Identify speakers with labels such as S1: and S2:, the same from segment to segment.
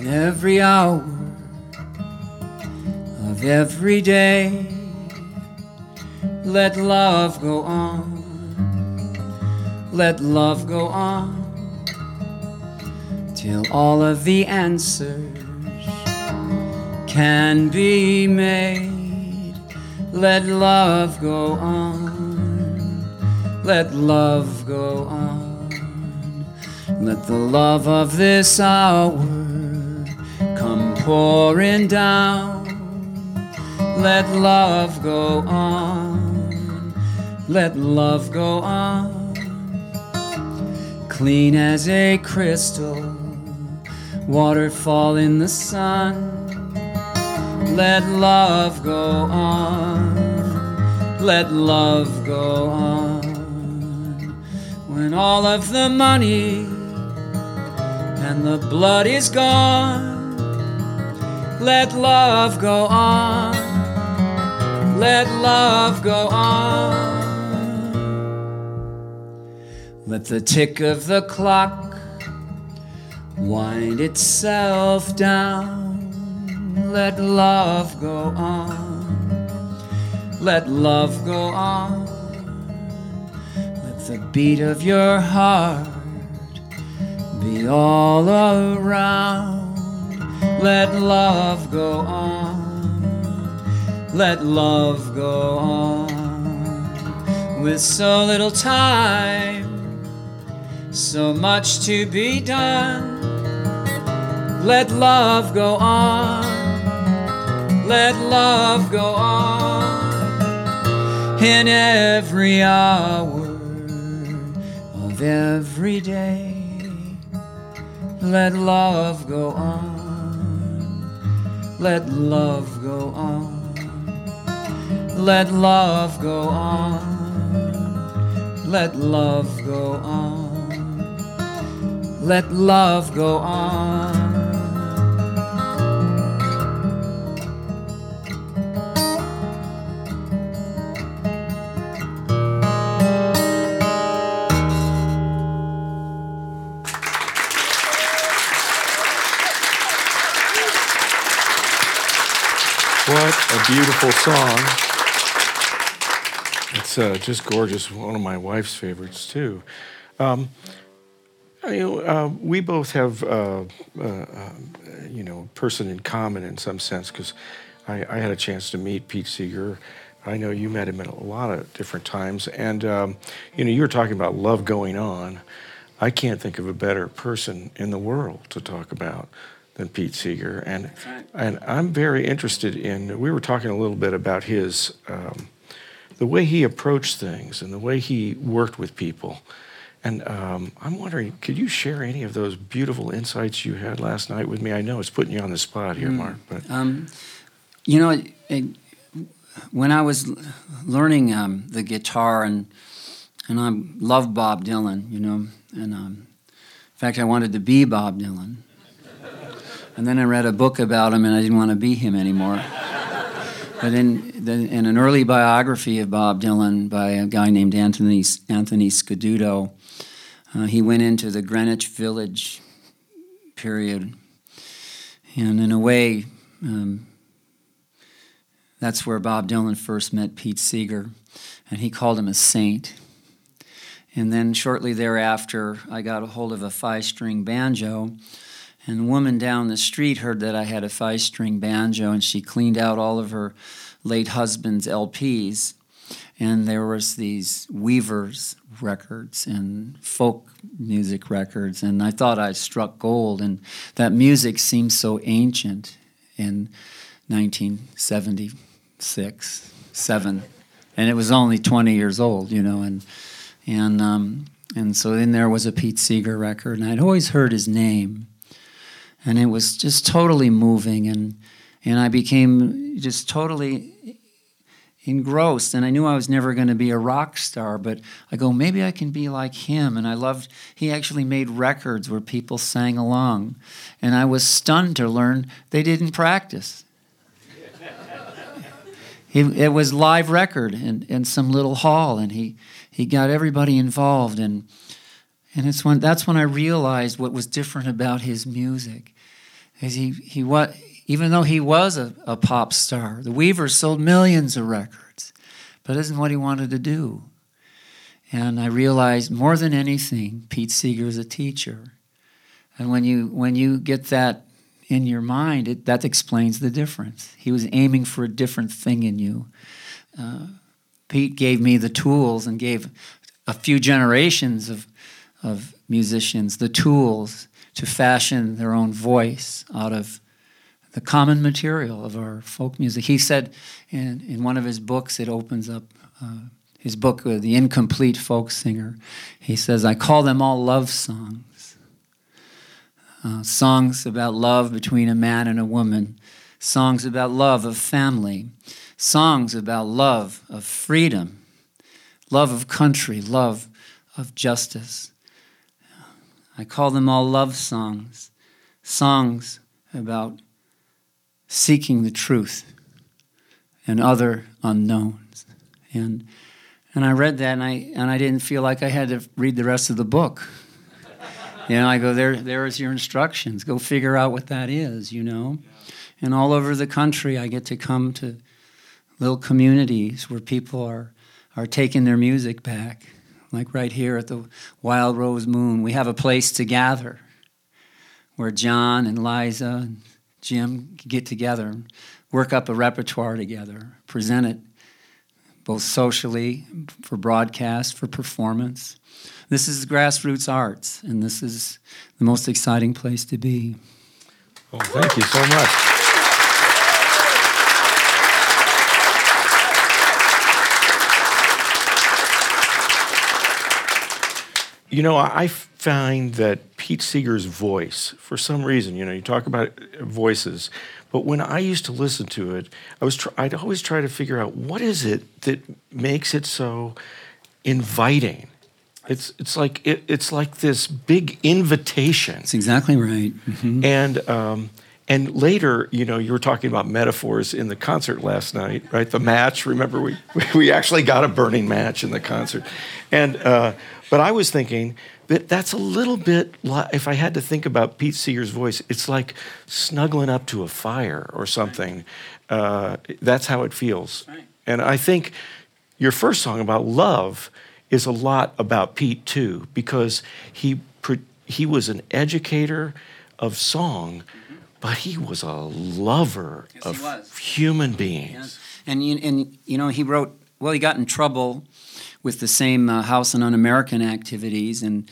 S1: every hour of every day. Let love go on, let love go on, till all of the answers can be made. Let love go on, let love go on. Let the love of this hour come pouring down. Let love go on, let love go on. Clean as a crystal, waterfall in the sun. Let love go on, let love go on. When all of the money and the blood is gone, let love go on, let love go on. Let the tick of the clock wind itself down. Let love go on, let love go on. Let the beat of your heart be all around. Let love go on, let love go on. With so little time, so much to be done. Let love go on, let love go on. In every hour of every day, let love go on, let love go on, let love go on, let love go on, let love go on.
S2: What a beautiful song. It's just gorgeous. One of my wife's favorites, too. We both have, a person in common in some sense, because I had a chance to meet Pete Seeger. I know you met him at a lot of different times. And, you were talking about love going on. I can't think of a better person in the world to talk about than Pete Seeger, and I'm very interested in. We were talking a little bit about his, the way he approached things and the way he worked with people, and I'm wondering, could you share any of those beautiful insights you had last night with me? I know it's putting you on the spot here, Mark, but
S1: when I was learning the guitar, and I loved Bob Dylan, and in fact I wanted to be Bob Dylan. And then I read a book about him, and I didn't want to be him anymore. But in an early biography of Bob Dylan by a guy named Anthony Scaduto, he went into the Greenwich Village period. And in a way, that's where Bob Dylan first met Pete Seeger, and he called him a saint. And then shortly thereafter, I got a hold of a 5-string banjo. And a woman down the street heard that I had a 5-string banjo, and she cleaned out all of her late husband's LPs. And there was these Weavers records and folk music records, and I thought I struck gold. And that music seemed so ancient in 1976, 7, and it was only 20 years old, and so then there was a Pete Seeger record, and I'd always heard his name. And it was just totally moving, and I became just totally engrossed. And I knew I was never going to be a rock star, but I go, maybe I can be like him. And I loved, he actually made records where people sang along. And I was stunned to learn they didn't practice. It was live record in some little hall, and he got everybody involved, and that's when I realized what was different about his music. Is he what? Even though he was a pop star, the Weavers sold millions of records, but it isn't what he wanted to do. And I realized more than anything, Pete Seeger is a teacher. And when you get that in your mind, that explains the difference. He was aiming for a different thing in you. Pete gave me the tools and gave a few generations of musicians the tools to fashion their own voice out of the common material of our folk music. He said in one of his books, it opens up his book, The Incomplete Folk Singer, he says, I call them all love songs. Songs about love between a man and a woman, songs about love of family, songs about love of freedom, love of country, love of justice. I call them all love songs, songs about seeking the truth and other unknowns. And I read that, and I didn't feel like I had to read the rest of the book. I go, there's your instructions. Go figure out what that is, And all over the country, I get to come to little communities where people are taking their music back. Like right here at the Wild Rose Moon, we have a place to gather where John and Liza and Jim get together and work up a repertoire together, present it both socially, for broadcast, for performance. This is grassroots arts, and this is the most exciting place to be.
S2: Oh, thank you so much. I find that Pete Seeger's voice, for some reason, you talk about voices, but when I used to listen to it, I'd always try to figure out what is it that makes it so inviting. It's like this big invitation.
S1: That's exactly right. Mm-hmm.
S2: And later, you were talking about metaphors in the concert last night, right? The match. Remember, we actually got a burning match in the concert, but I was thinking that's a little bit like, if I had to think about Pete Seeger's voice, it's like snuggling up to a fire or something. That's how it feels. Right. And I think your first song about love is a lot about Pete too, because he was an educator of song, but he was a lover of human beings.
S1: Yes. And he wrote, he got in trouble with the same House and Un-American activities, and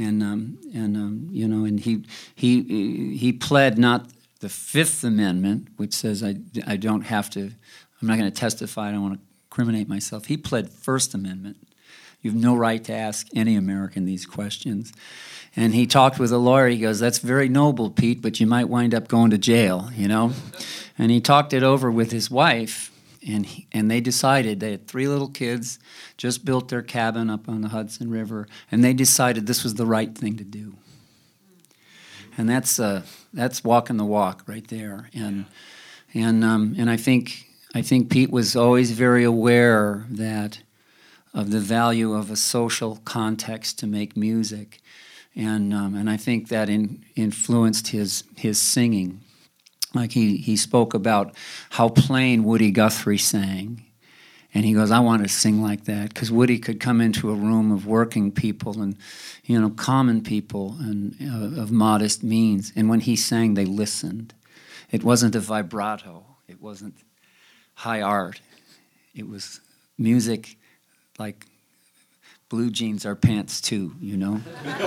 S1: he pled not the Fifth Amendment, which says I don't have to, I'm not going to testify, I don't want to incriminate myself. He pled First Amendment. You have no right to ask any American these questions. And he talked with a lawyer. He goes, that's very noble, Pete, but you might wind up going to jail, And he talked it over with his wife, and they decided, they had 3 little kids, just built their cabin up on the Hudson River, and they decided this was the right thing to do. And that's walking the walk right there. And I think Pete was always very aware of the value of a social context to make music, and I think that influenced his singing. Like he spoke about how plain Woody Guthrie sang, and he goes, I want to sing like that, because Woody could come into a room of working people and common people and of modest means, and when he sang, they listened. It wasn't a vibrato. It wasn't high art. It was music like blue jeans are pants too, Yeah.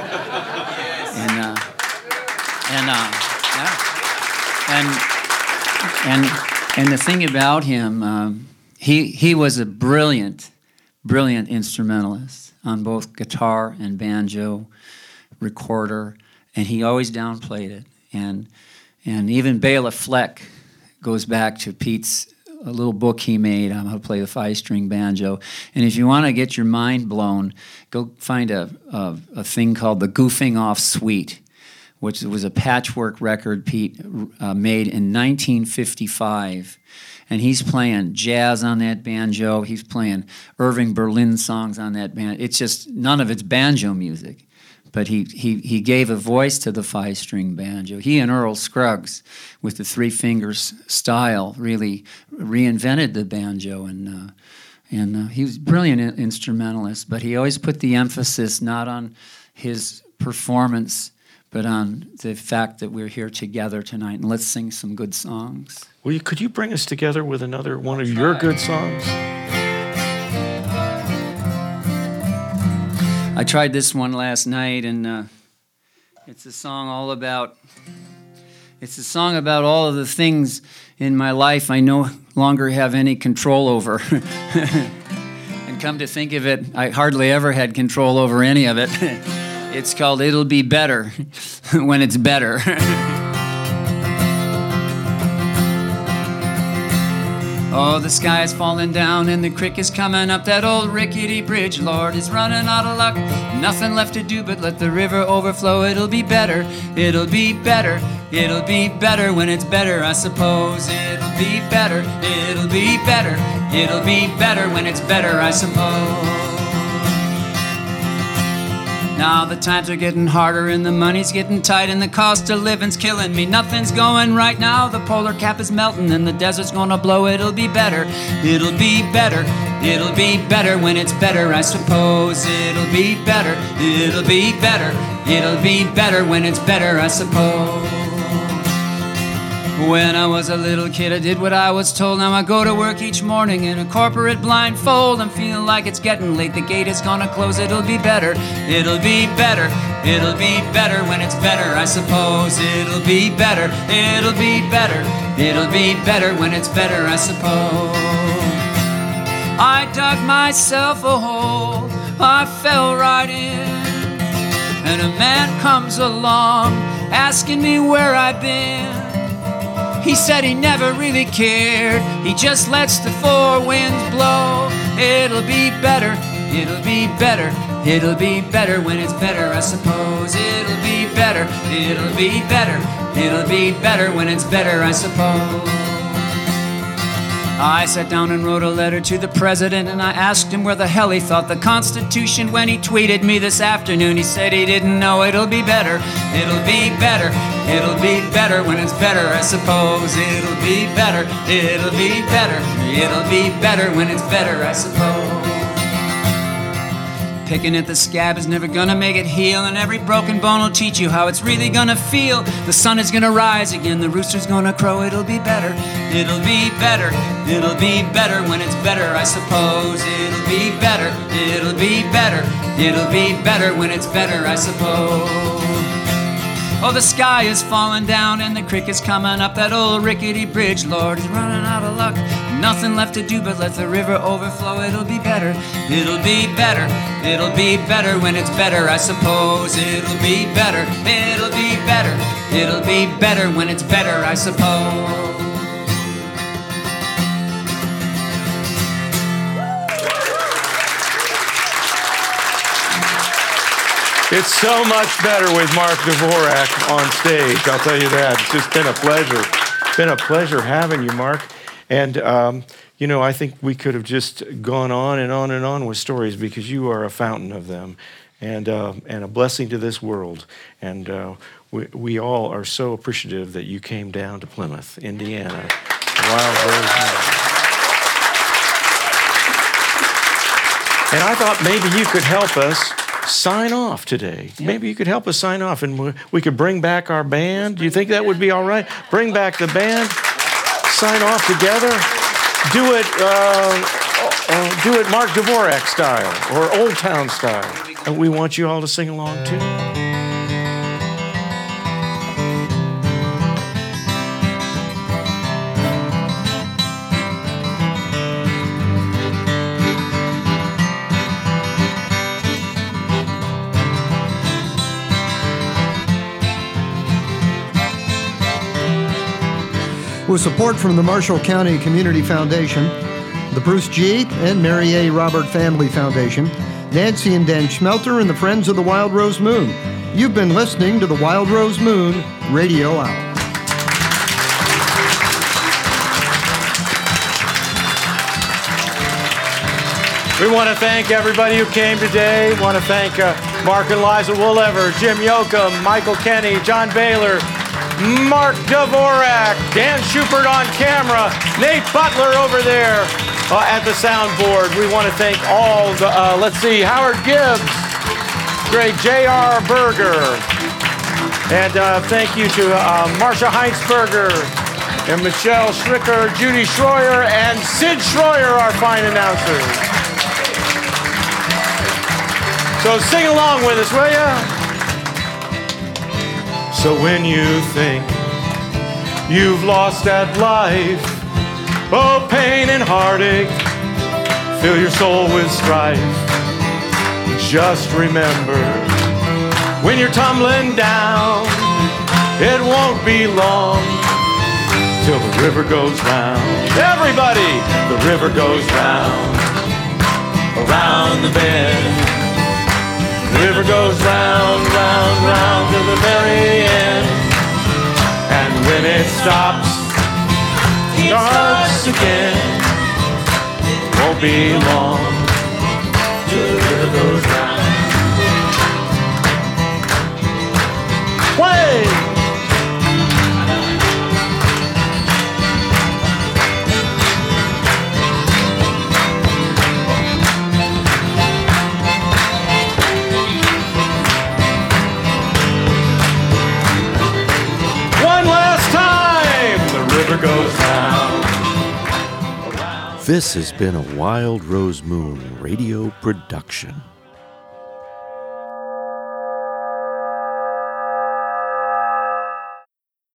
S1: And the thing about him, he was a brilliant instrumentalist on both guitar and banjo, recorder, and he always downplayed it. And even Bela Fleck goes back to Pete's a little book he made on how to play the 5-string banjo. And if you want to get your mind blown, go find a thing called the Goofing Off Suite, which was a patchwork record Pete made in 1955. And he's playing jazz on that banjo. He's playing Irving Berlin songs on that banjo. It's just, none of it's banjo music. But he gave a voice to the five-string banjo. He and Earl Scruggs, with the three fingers style, really reinvented the banjo, and he was a brilliant instrumentalist. But he always put the emphasis not on his performance, but on the fact that we're here together tonight, and let's sing some good songs.
S2: Well, could you bring us together with another one of your good songs?
S1: I tried this one last night, and it's a song about all of the things in my life I no longer have any control over. And come to think of it, I hardly ever had control over any of it. It's called It'll Be Better When It's Better. Oh, the sky is falling down and the creek is coming up. That old rickety bridge, Lord, is running out of luck. Nothing left to do but let the river overflow. It'll be better, it'll be better, it'll be better when it's better, I suppose. It'll be better, it'll be better, it'll be better when it's better, I suppose. Now the times are getting harder and the money's getting tight and the cost of living's killing me. Nothing's going right now. The polar cap is melting and the desert's gonna blow. It'll be better, it'll be better, it'll be better when it's better, I suppose. It'll be better, it'll be better, it'll be better when it's better, I suppose. When I was a little kid, I did what I was told. Now I go to work each morning in a corporate blindfold. I'm feeling like it's getting late, the gate is gonna close. It'll be better, it'll be better, it'll be better when it's better, I suppose. It'll be better, it'll be better, it'll be better when it's better, I suppose. I dug myself a hole, I fell right in, and a man comes along asking me where I've been. He said he never really cared, he just lets the four winds blow. It'll be better, it'll be better, it'll be better when it's better, I suppose. It'll be better, it'll be better, it'll be better when it's better, I suppose. I sat down and wrote a letter to the president, and I asked him where the hell he thought the Constitution when he tweeted me this afternoon. He said he didn't know. It'll be better, it'll be better, it'll be better when it's better, I suppose. It'll be better, it'll be better, it'll be better when it's better, I suppose. Picking at the scab is never gonna make it heal, and every broken bone will teach you how it's really gonna feel. The sun is gonna rise again, the rooster's gonna crow. It'll be better, it'll be better, it'll be better when it's better, I suppose. It'll be better, it'll be better, it'll be better when it's better, I suppose. Oh, the sky is falling down and the creek is coming up. That old rickety bridge, Lord, is running out of luck. Nothing left to do but let the river overflow. It'll be better, it'll be better, it'll be better when it's better, I suppose. It'll be better, it'll be better, it'll be better when it's better, I suppose.
S2: It's so much better with Mark Dvorak on stage, I'll tell you that. It's just been a pleasure. It's been a pleasure having you, Mark. And, you know, I think we could have just gone on and on and on with stories because you are a fountain of them and a blessing to this world. And we all are so appreciative that you came down to Plymouth, Indiana. Wild Rose Moon. And I thought maybe you could help us sign off today. Yep. Maybe you could help us sign off and we could bring back our band. Do you think that would be all right? Bring back the band, sign off together, do it Mark Dvorak style or Old Town style. And we want you all to sing along too.
S3: With support from the Marshall County Community Foundation, the Bruce G. and Mary A. Robert Family Foundation, Nancy and Dan Schmelter, and the Friends of the Wild Rose Moon. You've been listening to the Wild Rose Moon Radio Hour. We want to thank everybody who came today. We want to thank
S2: Mark and Liza Woolever, Jim Yoakum, Michael Kenny, John Baylor, Mark Dvorak, Dan Schubert on camera, Nate Butler over there at the soundboard. We want to thank all the, Howard Gibbs, great J.R. Berger, and thank you to Marsha Heinzberger and Michelle Schricker, Judy Schroyer, and Sid Schroyer, our fine announcers. So sing along with us, will ya? So when you think you've lost at life, oh, pain and heartache fill your soul with strife. Just remember, when you're tumbling down, it won't be long till the river goes round. Everybody, the river goes round, around the bend. The river goes round, round, round to the very end. And when it stops, it starts again. It won't be long till the river goes round. Way! Goes round.
S4: This has been a Wild Rose Moon radio production.